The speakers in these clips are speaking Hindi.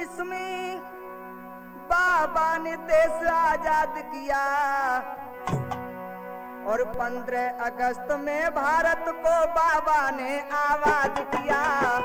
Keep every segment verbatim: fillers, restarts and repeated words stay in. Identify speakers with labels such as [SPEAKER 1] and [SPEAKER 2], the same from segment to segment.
[SPEAKER 1] सैतालीस में बाबा ने देश आजाद किया और पंद्रह अगस्त में भारत को बाबा ने आजाद किया।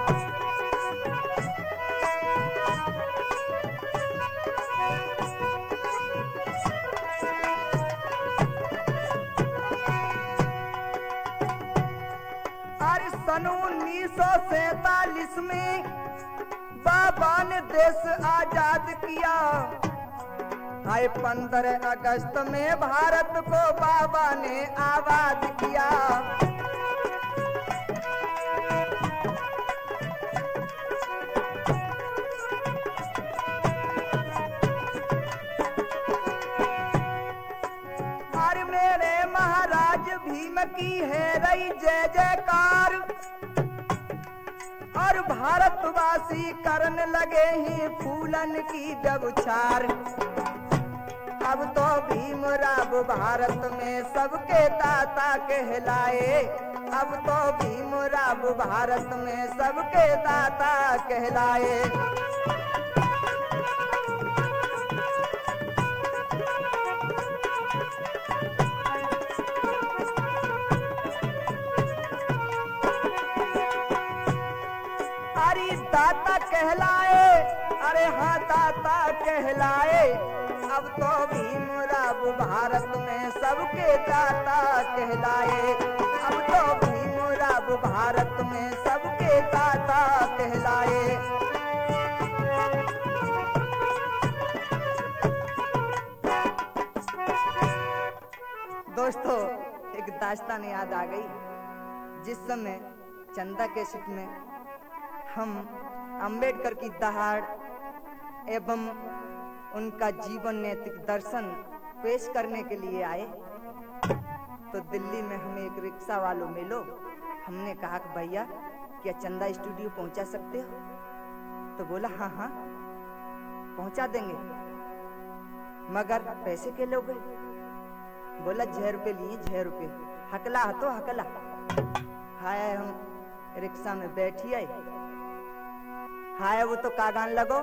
[SPEAKER 1] और सन उन्नीस सौ सैतालीस में बाबा ने देश आजाद किया। आए पंद्रह अगस्त में भारत को बाबा ने आजाद किया। और मेरे महाराज भीम की है रही जय जयकार और भारतवासी करने लगे ही फूलन की व्यभिचार। अब तो भीमराव भारत में सबके दाता कहलाए। अब तो भीमराव भारत में सबके दाता कहलाए। अरे दाता कहलाए, अरे हाँ दाता कहलाए। अब तो भीमराव भारत में सबके दाता कहलाए। अब तो भीमराव भारत में सबके दाता कहलाए। दोस्तों, एक दास्तान याद आ गई। जिस समय चंदा कैसेट में हम अंबेडकर की दहाड़ एवं उनका जीवन नैतिक दर्शन पेश करने के लिए आए तो दिल्ली में हमें एक रिक्शा वालों मिलो। हमने कहा कि भैया क्या चंदा स्टूडियो पहुंचा सकते हो? तो बोला हाँ हाँ पहुंचा देंगे, मगर पैसे के लोगे? बोला छह रुपये लिए, छह रुपये। हकला तो हकला। हाय हम रिक्शा में बैठी आई। हाय वो तो कागान लगो।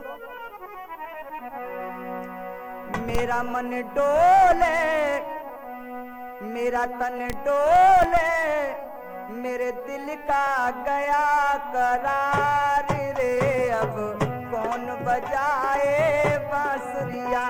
[SPEAKER 1] मेरा मन डोले, मेरा तन डोले, मेरे दिल का गया करार रे। अब कौन बजाए बांसुरिया?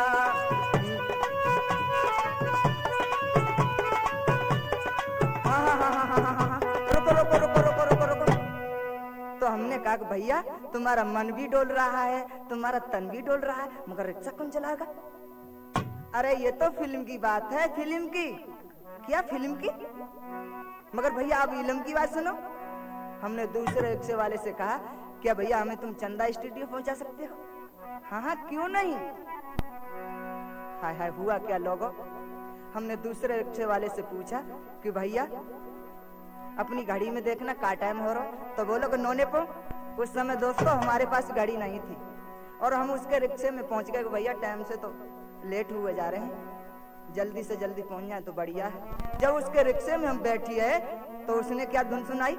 [SPEAKER 1] हाँ हाँ हाँ हाँ हाँ हाँ रुको रुको रुको रुको रुको रुको। तो हमने कहा कि भैया तुम्हारा मन भी डोल रहा है, तुम्हारा तन भी डोल रहा है, मगर रिक्शा कौन चलाएगा? अरे ये तो फिल्म की बात है, फिल्म की। क्या फिल्म की? मगर भैया आप इल्म की बात सुनो। हमने दूसरे रिक्शे वाले से कहा क्या भैया हमें तुम चंदा स्टूडियो पहुंचा सकते हो? हाँ हाँ क्यों नहीं। हाय हाय हुआ क्या लोगों? हमने दूसरे रिक्शे वाले से पूछा कि भैया अपनी घड़ी में देखना का टाइम हो रहा। तो बोलो कि नौने पो। उस समय दोस्तों हमारे पास घड़ी नहीं थी और हम उसके रिक्शे में पहुंच गए। भैया टाइम से तो लेट हुए जा रहे हैं, जल्दी से जल्दी पहुंच जाए तो बढ़िया है। जब उसके रिक्शे में हम बैठी है तो उसने क्या धुन सुनाई?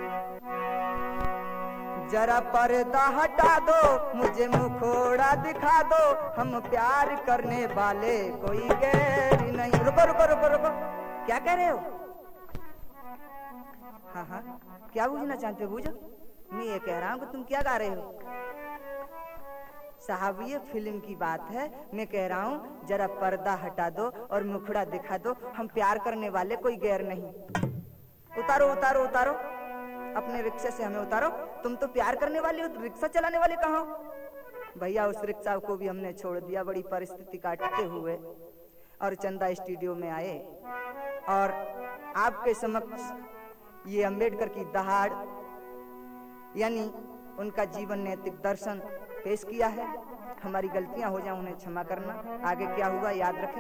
[SPEAKER 1] जरा पर्दा हटा दो, मुझे मुखोड़ा दिखा दो, हम प्यार करने वाले कोई गैर नहीं। रुको रुको रुको रुको, क्या कह रहे हो? हाँ हाँ क्या बूझना चाहते हो? बूझो। मैं ये कह रहा हूँ कि तुम क्या गा रहे हो? साहब ये फिल्म की बात है। मैं कह रहा हूँ जरा पर्दा हटा दो और मुखड़ा दिखा दो, हम प्यार करने वाले कोई गैर नहीं। उतारो उतारो उतारो, अपने रिक्शे से हमें उतारो। तुम तो प्यार करने वाले हो, रिक्शा चलाने वाले कहाँ हो? भैया उस रिक्शा को भी हमने छोड़ दिया बड़ी परिस्थिति काटते हुए और चंदा स्टूडियो में आए और आपके समक्ष ये अंबेडकर की दहाड़ यानी उनका जीवन नैतिक दर्शन पेश किया है। हमारी गलतियां हो जाए उन्हें क्षमा करना। आगे क्या हुआ याद रखें।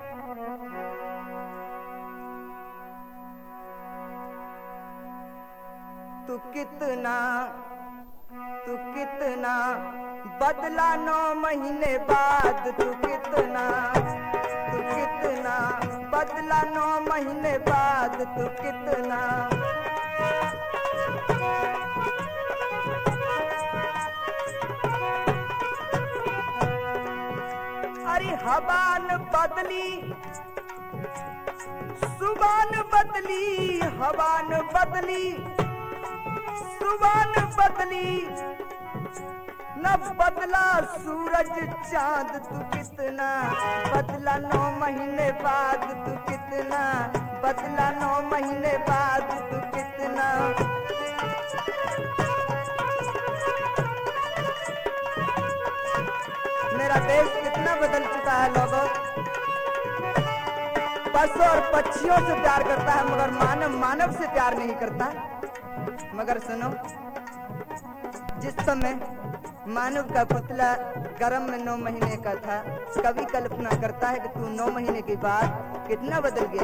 [SPEAKER 1] तू कितना तू कितना बदला नौ महीने बाद, तू कितना तू कितना बदला नौ महीने बाद, तू कितना हवान बदली, सुबान बदली, हवान बदली, सुबान बदली, न बदला सूरज चांद तू कितना, बदला नौ महीने बाद तू कितना, बदला नौ महीने बाद तू कितना। मेरा देश कितना बदल चुका है लोगों। पशु और पक्षियों से प्यार करता है मगर मानव मानव से प्यार नहीं करता। मगर सुनो, जिस समय मानव का पुतला गर्भ में नौ महीने का था, कवि कल्पना करता है कि तू नौ महीने के बाद कितना बदल गया।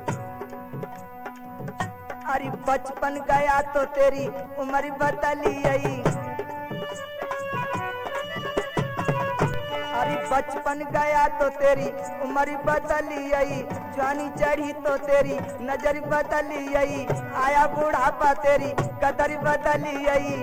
[SPEAKER 1] अरे बचपन गया तो तेरी उम्र बदली आई, अरे बचपन गया तो तेरी उम्र बदली आई, जवानी चढ़ी तो तेरी नजर बदली आई, आया बुढ़ापा तेरी कदर बदली आई।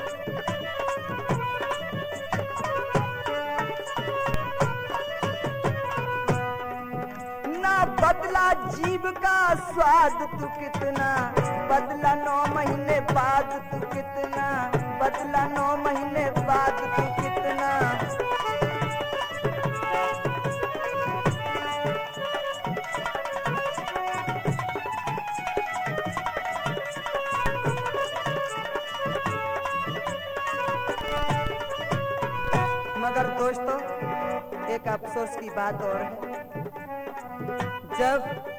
[SPEAKER 1] ना बदला जीव का स्वाद तू कितना, बदला नौ महीने बाद तू कितना, बदला नौ महीने बाद तू कितना। मगर दोस्तों, एक अफसोस की बात और है, जब